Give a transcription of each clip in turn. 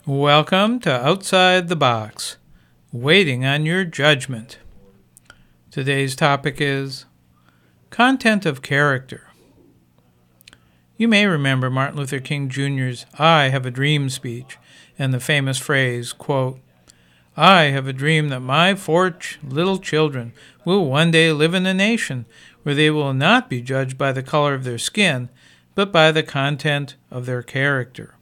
Welcome to Outside the Box, waiting on your judgment. Today's topic is content of character. You may remember Martin Luther King Jr.'s I Have a Dream speech and the famous phrase, quote, I have a dream that my four little children will one day live in a nation where they will not be judged by the color of their skin, but by the content of their character.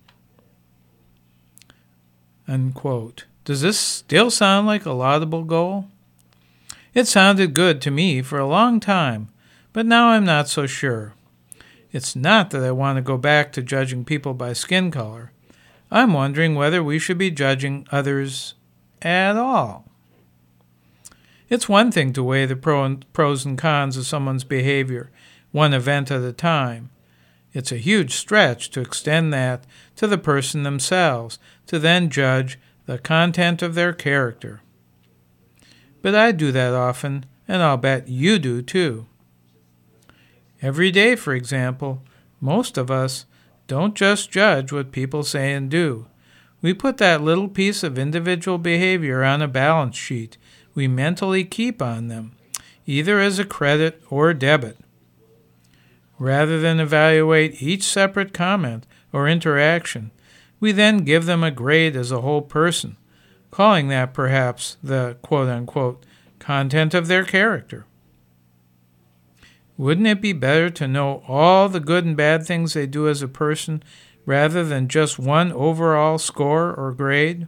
Unquote. Does this still sound like a laudable goal? It sounded good to me for a long time, but now I'm not so sure. It's not that I want to go back to judging people by skin color. I'm wondering whether we should be judging others at all. It's one thing to weigh the pros and cons of someone's behavior, one event at a time. It's a huge stretch to extend that to the person themselves, to then judge the content of their character. But I do that often, and I'll bet you do too. Every day, for example, most of us don't just judge what people say and do. We put that little piece of individual behavior on a balance sheet we mentally keep on them, either as a credit or debit. Rather than evaluate each separate comment or interaction, we then give them a grade as a whole person, calling that perhaps the quote-unquote content of their character. Wouldn't it be better to know all the good and bad things they do as a person rather than just one overall score or grade?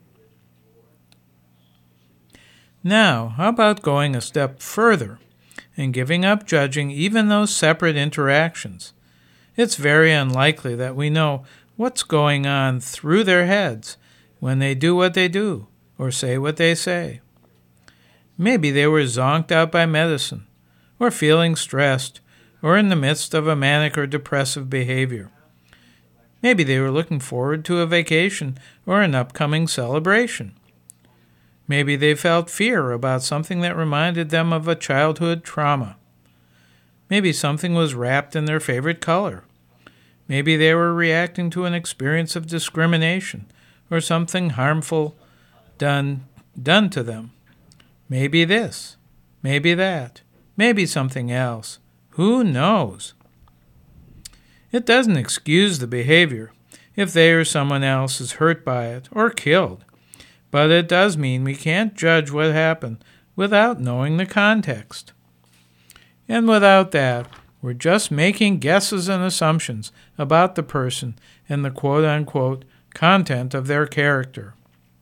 Now, how about going a step further and giving up judging even those separate interactions? It's very unlikely that we know what's going on through their heads when they do what they do or say what they say. Maybe they were zonked out by medicine, or feeling stressed, or in the midst of a manic or depressive behavior. Maybe they were looking forward to a vacation or an upcoming celebration. Maybe they felt fear about something that reminded them of a childhood trauma. Maybe something was wrapped in their favorite color. Maybe they were reacting to an experience of discrimination or something harmful done to them. Maybe this, maybe that, maybe something else. Who knows? It doesn't excuse the behavior if they or someone else is hurt by it or killed. But it does mean we can't judge what happened without knowing the context. And without that, we're just making guesses and assumptions about the person and the quote-unquote content of their character.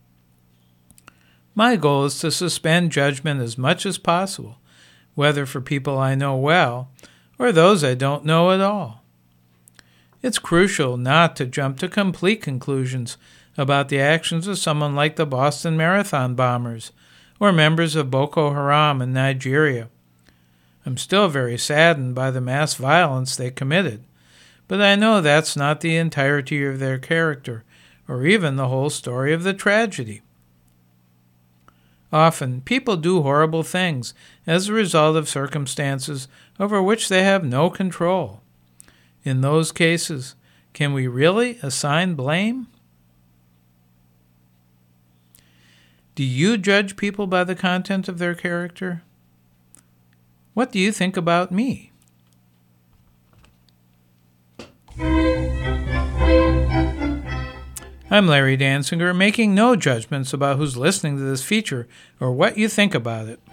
My goal is to suspend judgment as much as possible, whether for people I know well or those I don't know at all. It's crucial not to jump to complete conclusions about the actions of someone like the Boston Marathon bombers or members of Boko Haram in Nigeria. I'm still very saddened by the mass violence they committed, but I know that's not the entirety of their character or even the whole story of the tragedy. Often, people do horrible things as a result of circumstances over which they have no control. In those cases, can we really assign blame? Do you judge people by the content of their character? What do you think about me? I'm Larry Dansinger, making no judgments about who's listening to this feature or what you think about it.